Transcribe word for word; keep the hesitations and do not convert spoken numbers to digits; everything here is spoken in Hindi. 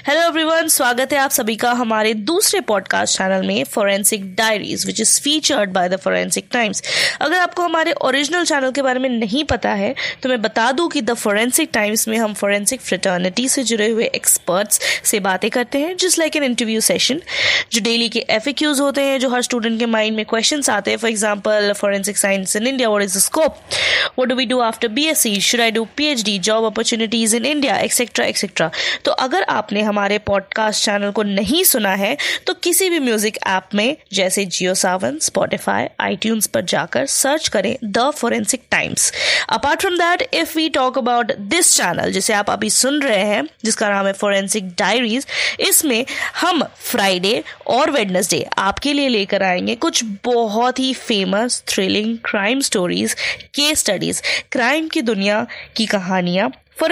हेलो एवरीवन, स्वागत है आप सभी का हमारे दूसरे पॉडकास्ट चैनल में forensic diaries which is featured by the forensic times. अगर आपको हमारे ओरिजिनल चैनल के बारे में नहीं पता है तो मैं बता दूं कि द फोरेंसिक टाइम्स में हम फोरेंसिक फ्रेटर्निटी से जुड़े हुए एक्सपर्ट्स से बातें करते हैं, just like an interview session. जो डेली के एफएक्यूज होते हैं, जो हर स्टूडेंट के माइंड में क्वेश्चंस आते हैं, for example forensic science in India, what is the scope, what do we do after BSc, should I do PhD, job opportunities in India, etcetera etcetera. तो अगर आपने हमारे पॉडकास्ट चैनल को नहीं सुना है तो किसी भी म्यूजिक ऐप में जैसे जियो सावन, स्पॉटिफाई, आईट्यून्स पर जाकर सर्च करें the forensic times. Apart from that, if we talk about this channel जिसे आप अभी सुन रहे हैं, जिसका नाम है फोरेंसिक डायरीज, इसमें हम फ्राइडे और वेडनेसडे आपके लिए लेकर आएंगे कुछ बहुत ही famous thrilling crime stories, case studies, crime की दुनिया की कहानियां